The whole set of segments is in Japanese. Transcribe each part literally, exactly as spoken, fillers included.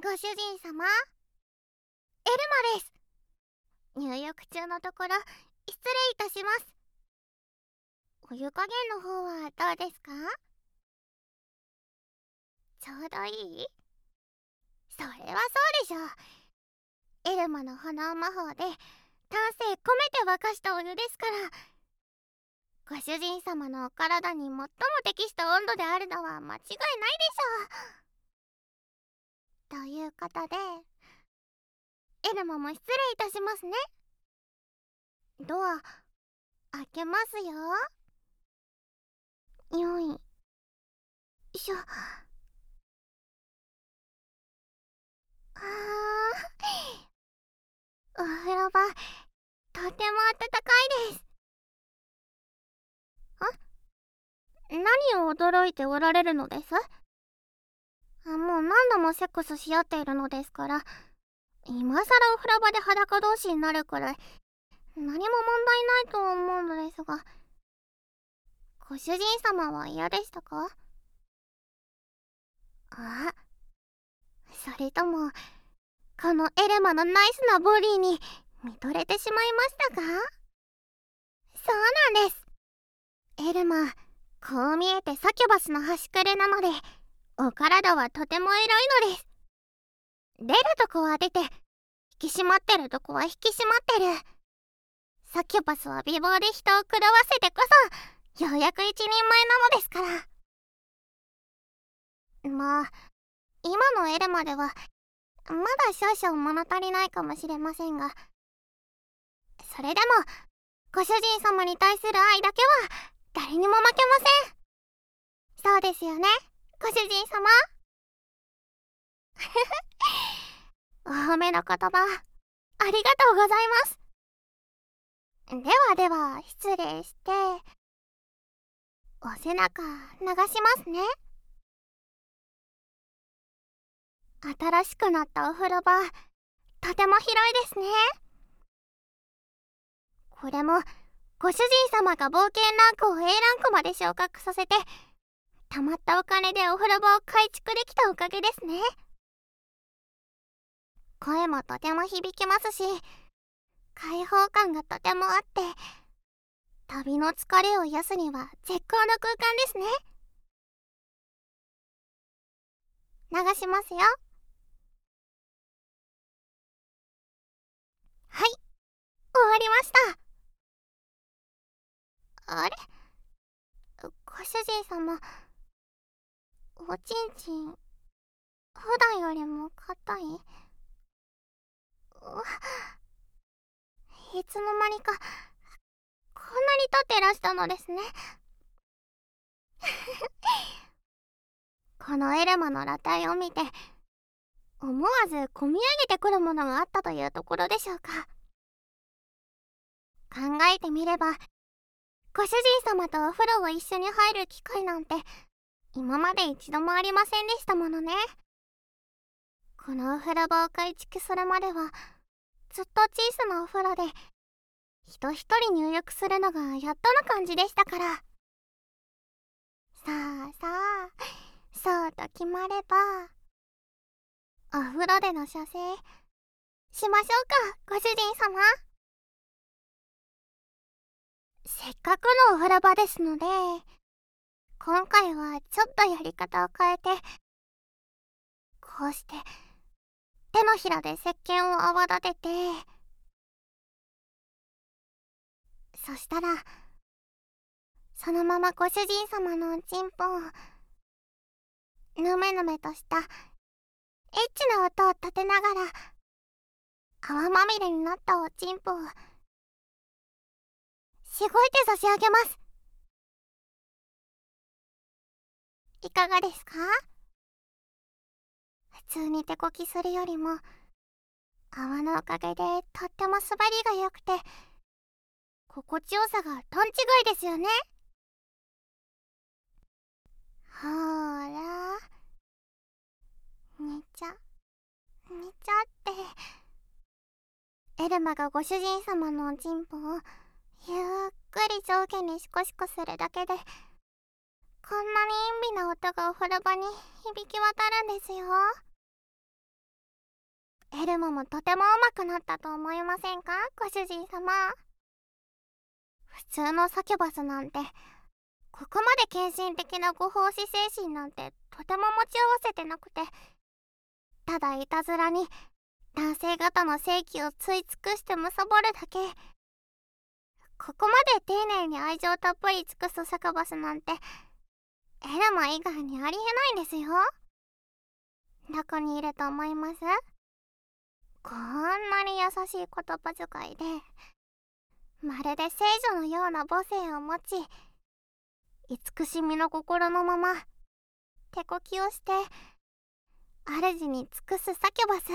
ご主人様、エルマです。入浴中のところ失礼いたします。お湯加減の方はどうですか？ちょうどいい？それはそうでしょう。エルマの炎魔法で丹精込めて沸かしたお湯ですから、ご主人様のお体に最も適した温度であるのは間違いないでしょう。ということで、エルマも失礼いたしますね。ドア開けますよ。よいしょ。あー、お風呂場とても暖かいです。何を驚いておられるのです？あ、もう何度もセックスし合っているのですから、今さらお風呂場で裸同士になるくらい何も問題ないと思うのですが、ご主人様は嫌でしたか？あ、それともこのエルマのナイスなボディに見とれてしまいましたか？そうなんです。エルマ、こう見えてサキュバスの端くれなので、お体はとてもエロいのです。出るとこは出て、引き締まってるとこは引き締まってる。サキュバスは美貌で人を狂わせてこそ、ようやく一人前なのですから。まあ、今のエルマでは、まだ少々物足りないかもしれませんが、それでも、ご主人様に対する愛だけは、誰にも負けません。そうですよね、ご主人様。お褒めの言葉、ありがとうございます。ではでは、失礼して、お背中流しますね。新しくなったお風呂場、とても広いですね。これも、ご主人様が冒険ランクを エー ランクまで昇格させて、たまったお金でお風呂場を改築できたおかげですね。声もとても響きますし、開放感がとてもあって、旅の疲れを癒すには絶好の空間ですね。流しますよ。はい、終わりました。あれ、ご主人様、おちんちん、普段よりも硬い？いつの間にか、こんなに経ってらしたのですね。このエルマの裸体を見て、思わずこみ上げてくるものがあったというところでしょうか。考えてみれば、ご主人様とお風呂を一緒に入る機会なんて今まで一度もありませんでしたものね。このお風呂場を改築するまではずっと小さなお風呂で人一人入浴するのがやっとの感じでしたから。さあさあ、そうと決まればお風呂での射精しましょうか、ご主人様。せっかくのお風呂場ですので、今回はちょっとやり方を変えて、こうして手のひらで石鹸を泡立てて、そしたらそのままご主人様のチンポをぬめぬめとしたエッチな音を立てながら、泡まみれになったおちんぽをしごいて差し上げます。いかがですか？普通に手こきするよりも泡のおかげでとっても滑りが良くて心地よさがとん違いですよね。ほーら、にちゃにちゃってエルマがご主人様のおちんぽをゆっくり上下にシコシコするだけで、こんなに陰微な音がお風呂場に響き渡るんですよ。 エルモもとても上手くなったと思いませんか、ご主人様。普通のサキュバスなんて、ここまで献身的なご奉仕精神なんてとても持ち合わせてなくて、ただいたずらに男性方の性器を吸い尽くして貪るだけ。ここまで丁寧に愛情たっぷり尽くすサキュバスなんてエルモ以外にありえないんですよ。どこにいると思います？こんなに優しい言葉遣いで、まるで聖女のような母性を持ち、慈しみの心のまま手こきをして主に尽くすサキュバス。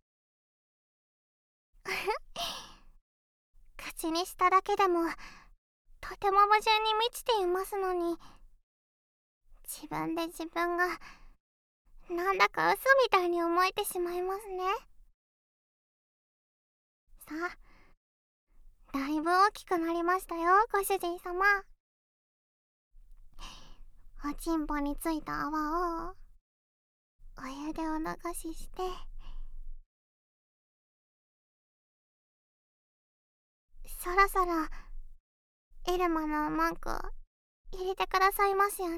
口にしただけでもとても矛盾に満ちていますのに、自分で自分がなんだか嘘みたいに思えてしまいますね。さあ、だいぶ大きくなりましたよ、ご主人様。おちんぽについた泡をお湯でお流しして、そろそろエルマのマンコ入れてくださいますよね。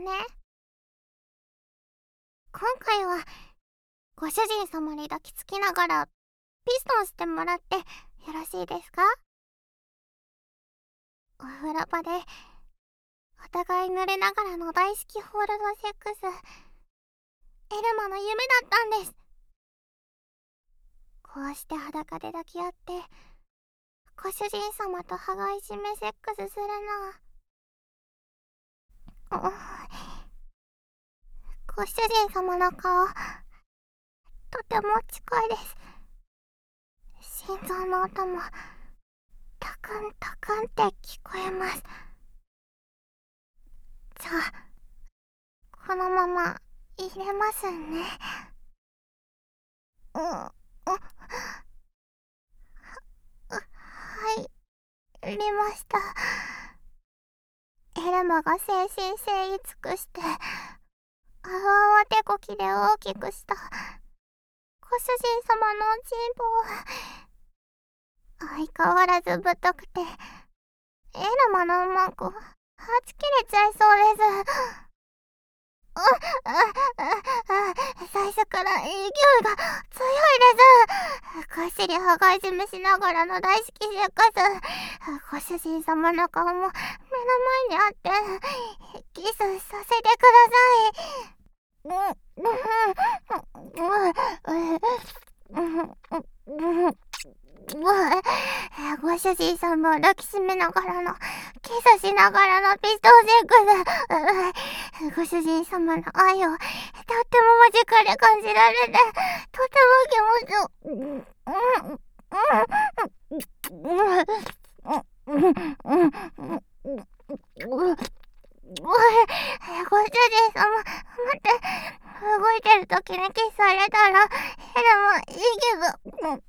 今回はご主人様に抱きつきながらピストンしてもらってよろしいですか？お風呂場でお互い濡れながらの大好きホールドセックス、エルマの夢だったんです。こうして裸で抱き合ってご主人様と羽交い締めセックスするの。ご主人様の顔とても近いです。心臓の音もタクンタクンって聞こえます。じゃあこのまま入れますね。うん、は、はい入れました。エルマが誠心誠意尽くしてあわあわ手こきで大きくしたご主人様のおちんぽ。相変わらずぶとくてエルマのマンコはち切れちゃいそうです。あああ最初から勢いが強いです。こっしり羽交い締めしながらの大好きセックス。ご主人様の顔も目の前にあってキスさせてください。ご主人様を抱きしめながらのキスしながらのピストンセックス。ご主人様の愛をとっても間近で感じられてとても気持ちご主人様、待って、動いてる時にキスされたらエルもいいけど、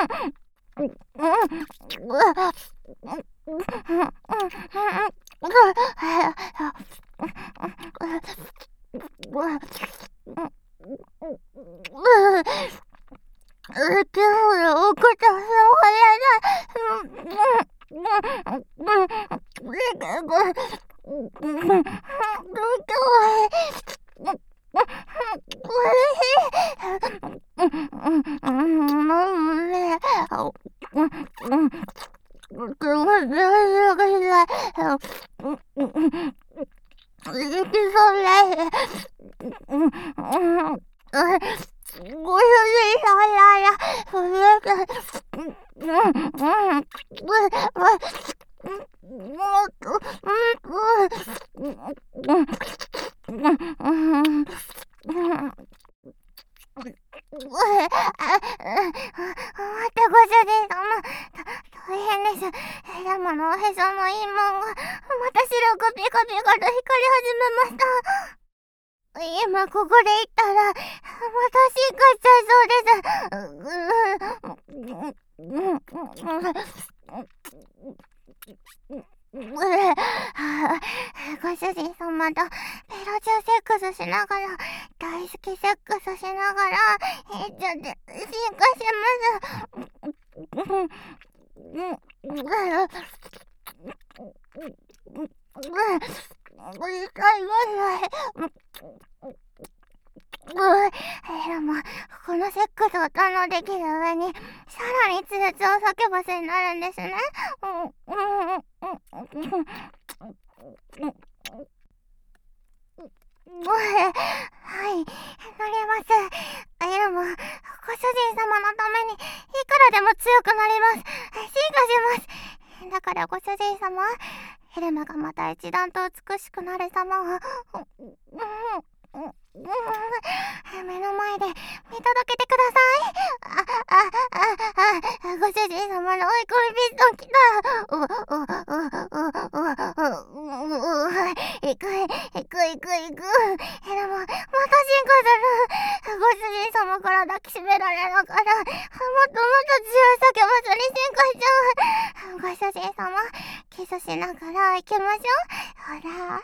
今ここで言ったらまた進化しちゃいそうです。ご主人様とペロチューセックスしながら抱大好きセックスしながらえっちゃって進化します。痛いわい。エルマ、このセックスを堪能できる上にさらに通知を叫ばせになるんですね。はい、乗ります。エルマ、ご主人様のためにいくらでも強くなります。進化します。だからご主人様、エルマがまた一段と美しくなる様を目の前で見届けてください。あ、あ、あ、あ、ご主人様の追い込みピストンきた。う、う、う、う、う、う、う、いくい、いくいくいく。え、でも、また進化する。ご主人様から抱きしめられながら、もっともっと強い叫ばずに進化しちゃう。ご主人様、キスしながら行きましょう。ほら。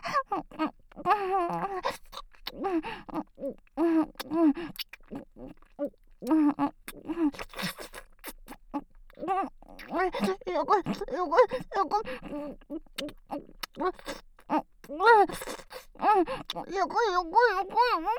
よこよこよこよこよこよこ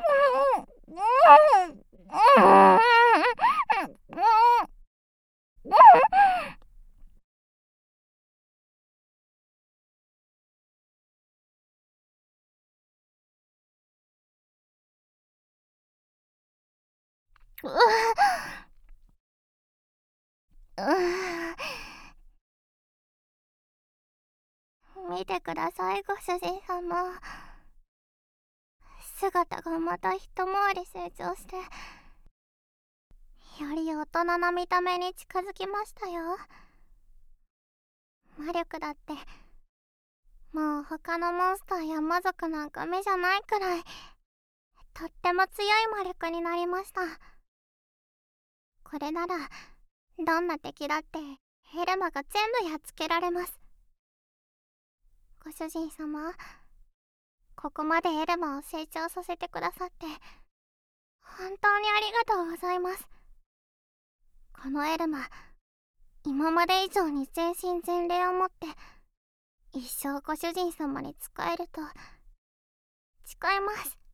見てください、ご主人様。姿がまた一回り成長して、より大人の見た目に近づきましたよ。魔力だって、もう他のモンスターや魔族なんか目じゃないくらい、とっても強い魔力になりました。これなら、どんな敵だってエルマが全部やっつけられます。ご主人様、ここまでエルマを成長させてくださって本当にありがとうございます。このエルマ、今まで以上に全身全霊を持って一生ご主人様に仕えると誓います。